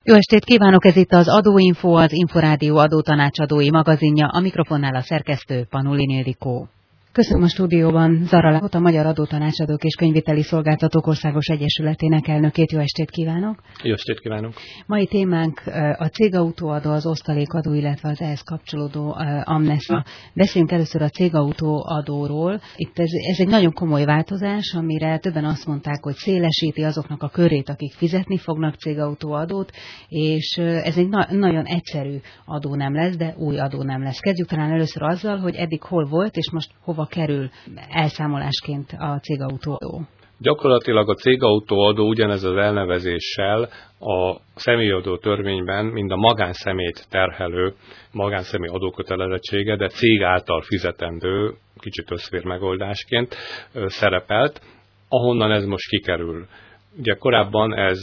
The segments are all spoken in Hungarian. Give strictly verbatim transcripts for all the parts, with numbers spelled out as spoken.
Jó estét kívánok, ez itt az Adóinfo, az Inforádió adótanácsadói magazinja, a mikrofonnál a szerkesztő Panulin Ildikó. Köszönöm a stúdióban Zara Lászlót, a Magyar Adótanácsadók és Könyvviteli Szolgáltatók Országos Egyesületének elnökét. Jó estét kívánok! Jó estét kívánok! Mai témánk a cégautóadó, az osztalékadó, illetve az ehhez kapcsolódó amnesztia. Beszéljünk először a cégautóadóról. Itt ez, ez egy nagyon komoly változás, amire többen azt mondták, hogy szélesíti azoknak a körét, akik fizetni fognak cégautóadót, és ez egy na- nagyon egyszerű adó nem lesz, de új adó nem lesz. Kezdjük talán először azzal, hogy eddig hol volt, és most hova kerül elszámolásként a cégautóadó. Gyakorlatilag a cégautóadó ugyanez az elnevezéssel a személyadó törvényben mind a magánszemélyt terhelő magánszemély adókötelezettsége, de cég által fizetendő, kicsit összvér megoldásként szerepelt, ahonnan ez most kikerül. Ugye korábban ez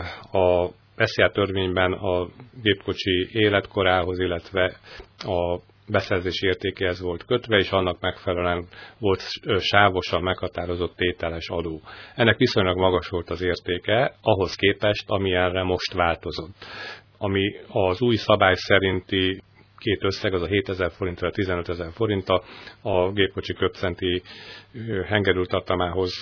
a es zé á törvényben a gépkocsi életkorához, illetve a beszerzési értékéhez volt kötve, és annak megfelelően volt sávosan meghatározott tételes adó. Ennek viszonylag magas volt az értéke, ahhoz képest, amilyenre most változott. Ami az új szabály szerinti két összeg, az a hétezer forint vagy tizenötezer forint a gépkocsi köbcenti hengerültartamához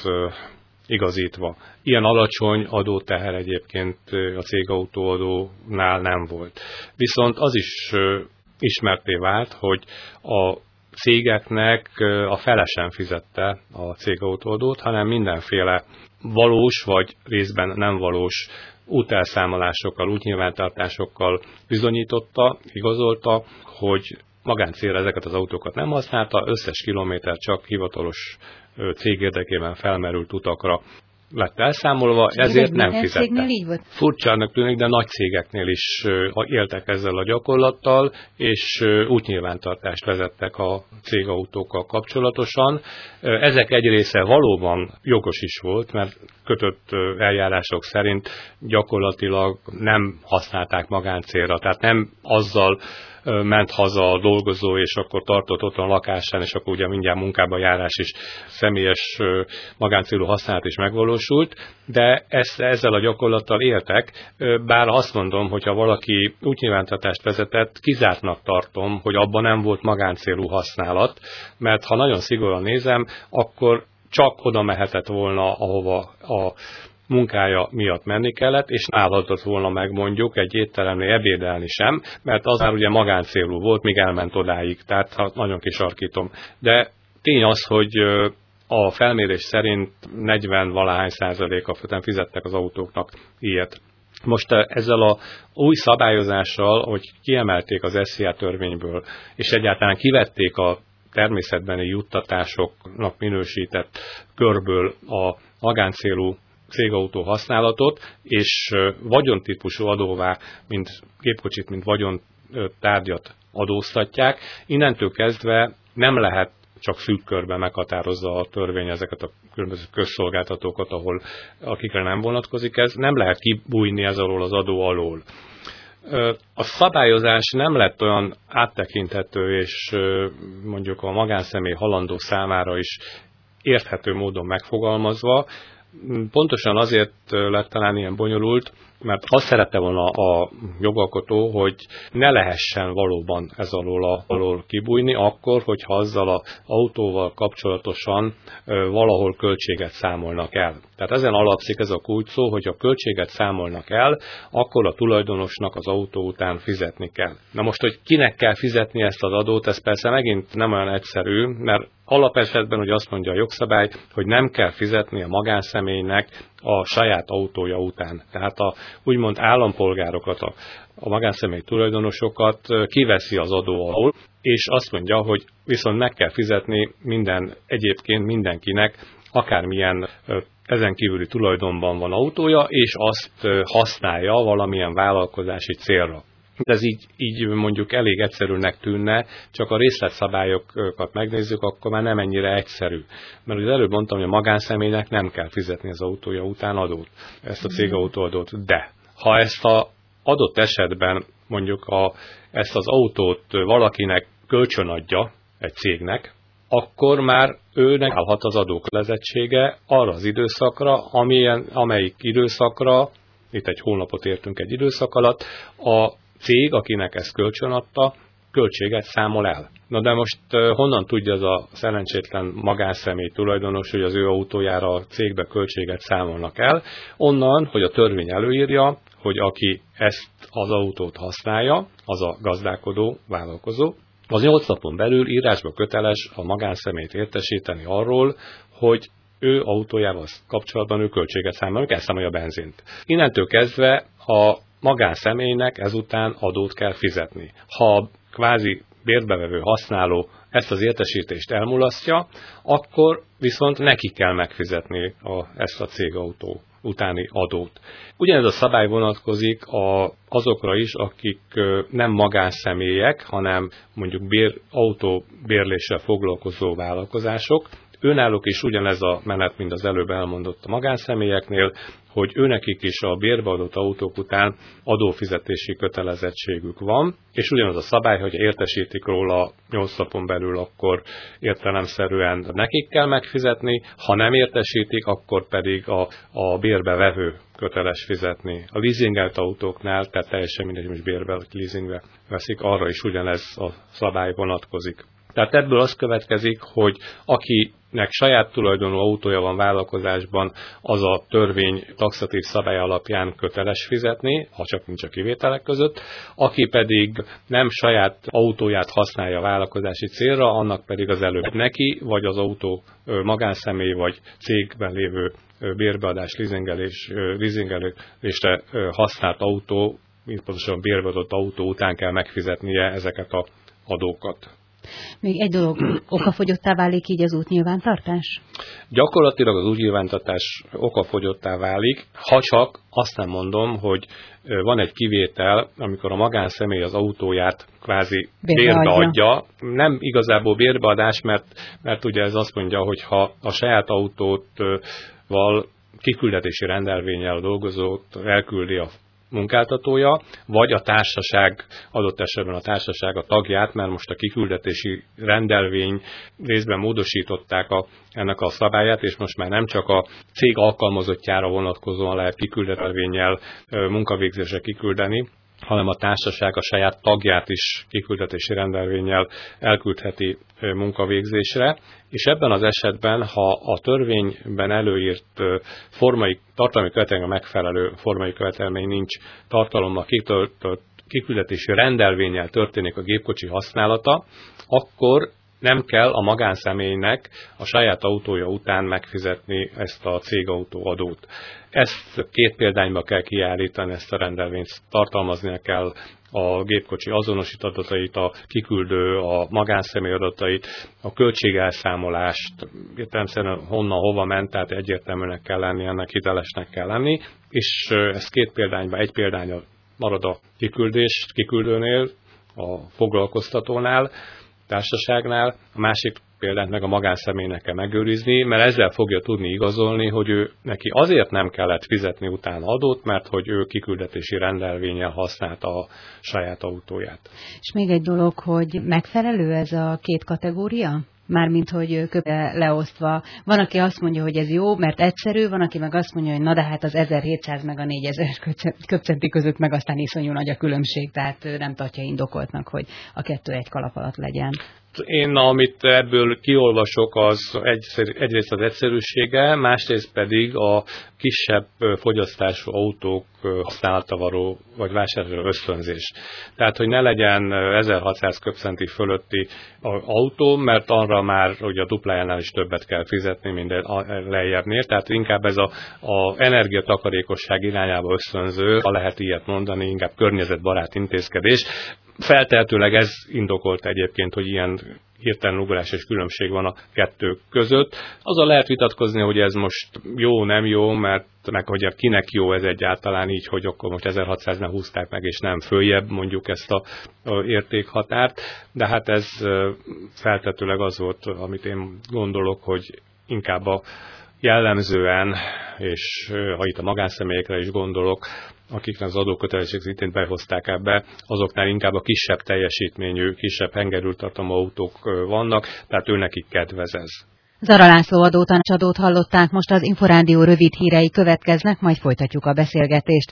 igazítva. Ilyen alacsony adóteher egyébként a cégautóadónál nem volt. Viszont az is ismertté vált, hogy a cégeknek a fele sem fizette a cégautóadót, hanem mindenféle valós vagy részben nem valós útelszámolásokkal, útnyilvántartásokkal bizonyította, igazolta, hogy magáncélra ezeket az autókat nem használta, összes kilométer csak hivatalos cég érdekében felmerült utakra lett elszámolva, ezért nem fizette. Furcsának tűnik, de nagy cégeknél is éltek ezzel a gyakorlattal, és útnyilvántartást vezettek a cégautókkal kapcsolatosan. Ezek egy része valóban jogos is volt, mert kötött eljárások szerint gyakorlatilag nem használták magáncélra, tehát nem azzal ment haza a dolgozó, és akkor tartott otthon a lakásán, és akkor ugye mindjárt munkába járás is, személyes magáncélú használat is megvalósult, de ezt, ezzel a gyakorlattal éltek, bár azt mondom, hogyha valaki útnyilvántartást vezetett, kizártnak tartom, hogy abban nem volt magáncélú használat, mert ha nagyon szigorúan nézem, akkor csak oda mehetett volna, ahova a munkája miatt menni kellett, és állhatott volna meg mondjuk egy étteremnél ebédelni sem, mert az már ugye magáncélú volt, míg elment odáig, tehát ha nagyon kisarkítom. De tény az, hogy a felmérés szerint negyven-valahány százaléka fizettek az autóknak ilyet. Most ezzel a új szabályozással, hogy kiemelték az es zé á törvényből, és egyáltalán kivették a természetbeni juttatásoknak minősített körből a magáncélú cégautó használatot, és vagyontípusú adóvá, mint gépkocsit, mint vagyontárgyat adóztatják. Innentől kezdve nem lehet csak szűk körben meghatározza a törvény ezeket a különböző közszolgáltatókat, ahol akikre nem vonatkozik ez, nem lehet kibújni ez alól az adó alól. A szabályozás nem lett olyan áttekinthető, és mondjuk a magánszemély halandó számára is érthető módon megfogalmazva. Pontosan azért lett talán ilyen bonyolult, mert azt szerette volna a jogalkotó, hogy ne lehessen valóban ez alól, alól kibújni, akkor, hogyha azzal az autóval kapcsolatosan valahol költséget számolnak el. Tehát ezen alapszik ez a kulcs szó, hogy ha költséget számolnak el, akkor a tulajdonosnak az autó után fizetni kell. Na most, hogy kinek kell fizetni ezt az adót, ez persze megint nem olyan egyszerű, mert alapesetben, hogy azt mondja a jogszabály, hogy nem kell fizetni a magánszemélynek a saját autója után. Tehát a úgymond állampolgárokat, a, a magánszemély tulajdonosokat kiveszi az adó alól, és azt mondja, hogy viszont meg kell fizetni minden egyébként mindenkinek, akármilyen ezen kívüli tulajdonban van autója, és azt használja valamilyen vállalkozási célra. Ez így, így mondjuk elég egyszerűnek tűnne, csak a részletszabályokat megnézzük, akkor már nem ennyire egyszerű. Mert az előbb mondtam, hogy a magánszemélynek nem kell fizetni az autója után adót, ezt a cégautóadót. De ha ezt az adott esetben mondjuk a, ezt az autót valakinek kölcsönadja egy cégnek, akkor már őnek állhat az adókötelezettsége arra az időszakra, amilyen, amelyik időszakra itt egy hónapot értünk egy időszak alatt, a cég, akinek ezt kölcsönadta, költséget számol el. Na de most honnan tudja az a szerencsétlen magánszemély tulajdonos, hogy az ő autójára a cégbe költséget számolnak el? Onnan, hogy a törvény előírja, hogy aki ezt az autót használja, az a gazdálkodó, vállalkozó, az nyolc napon belül írásba köteles a magánszemélyt értesíteni arról, hogy ő autójával kapcsolatban ő költséget számol, ő elszámolja a benzint. Innentől kezdve a magánszemélynek ezután adót kell fizetni. Ha kvázi bérbevevő használó ezt az értesítést elmulasztja, akkor viszont neki kell megfizetni a, ezt a cégautó utáni adót. Ugyanez a szabály vonatkozik a, azokra is, akik nem magánszemélyek, hanem mondjuk bér, autóbérléssel foglalkozó vállalkozások. Őnáluk is ugyanez a menet, mint az előbb elmondott a magánszemélyeknél, hogy őnekik is a bérbeadott autók után adófizetési kötelezettségük van, és ugyanaz a szabály, hogy értesítik róla nyolc napon belül, akkor értelemszerűen nekik kell megfizetni, ha nem értesítik, akkor pedig a, a bérbevevő köteles fizetni. A leasingelt autóknál, tehát teljesen mindegy, hogy bérbe vagy leasingbe veszik, arra is ugyanez a szabály vonatkozik. Tehát ebből az következik, hogy akinek saját tulajdonú autója van vállalkozásban, az a törvény taxatív szabály alapján köteles fizetni, ha csak nincs a kivételek között, aki pedig nem saját autóját használja a vállalkozási célra, annak pedig az előbb neki, vagy az autó magánszemély, vagy cégben lévő bérbeadás, leasingelés, leasingelésre használt autó, mint pontosan bérbeadott autó után kell megfizetnie ezeket az adókat. Még egy dolog, okafogyottá válik így az útnyilvántartás? Gyakorlatilag az útnyilvántartás okafogyottá válik, ha csak azt nem mondom, hogy van egy kivétel, amikor a magánszemély az autóját kvázi bérbeadja. Nem igazából bérbeadás, mert, mert ugye ez azt mondja, hogy ha a saját autótval kiküldetési rendelvénnyel a dolgozót elküldi a munkáltatója, vagy a társaság, adott esetben a társaság a tagját, mert most a kiküldetési rendelvény részben módosították a, ennek a szabályát, és most már nem csak a cég alkalmazottjára vonatkozóan lehet kiküldetelvénnyel munkavégzésre kiküldeni, hanem a társaság a saját tagját is kiküldetési rendelvénnyel elküldheti munkavégzésre, és ebben az esetben, ha a törvényben előírt formai, tartalmi követelmény megfelelő formai követelmény nincs, tartalommal kitöltött kiküldetési rendelvénnyel történik a gépkocsi használata, akkor nem kell a magánszemélynek a saját autója után megfizetni ezt a cégautóadót. Ezt két példányba kell kiállítani, ezt a rendelvényt tartalmaznia kell a gépkocsi azonosító adatait, a kiküldő, a magánszemély adatait, a költségelszámolást, értelemszerűen honnan, hova ment, tehát egyértelműnek kell lenni, ennek hitelesnek kell lenni, és ez két példányban, egy példánya marad a kiküldés, kiküldőnél, a foglalkoztatónál, társaságnál, a másik példát meg a magánszemélynek kell megőrizni, mert ezzel fogja tudni igazolni, hogy ő neki azért nem kellett fizetni utána adót, mert hogy ő kiküldetési rendelvénnyel használta a saját autóját. És még egy dolog, hogy megfelelő ez a két kategória? Mármint, hogy köpe leosztva. Van, aki azt mondja, hogy ez jó, mert egyszerű, van, aki meg azt mondja, hogy na de hát az ezerhétszáz meg a négyezer köbcenti között meg aztán iszonyú nagy a különbség, tehát nem tartja indokoltnak, hogy a kettő egy kalap alatt legyen. Én, amit ebből kiolvasok, az egyrészt az egyszerűsége, másrészt pedig a kisebb fogyasztású autók használata való, vagy vásárló ösztönzés. Tehát, hogy ne legyen ezerhatszáz köbcenti fölötti autó, mert arra már ugye a duplájánál is többet kell fizetni, mint lejjebbnél. Tehát inkább ez a, a energiatakarékosság irányába ösztönző, ha lehet ilyet mondani, inkább környezetbarát intézkedés. Feltehetőleg ez indokolt egyébként, hogy ilyen hirtelen ugrás és különbség van a kettő között. Azzal lehet vitatkozni, hogy ez most jó, nem jó, mert meg hogy kinek jó ez egyáltalán így, hogy akkor most ezerhatszáznál húzták meg, és nem följebb mondjuk ezt a, a értékhatárt. De hát ez feltehetőleg az volt, amit én gondolok, hogy inkább a jellemzően, és ha itt a magánszemélyekre is gondolok, akiknek az adókötelezettség szintén behozták ebbe, azoknál inkább a kisebb teljesítményű, kisebb hengerültartalmú autók vannak, tehát őnekik kedvez ez. Zara László adótanácsadót hallották, most az Inforádió rövid hírei következnek, majd folytatjuk a beszélgetést.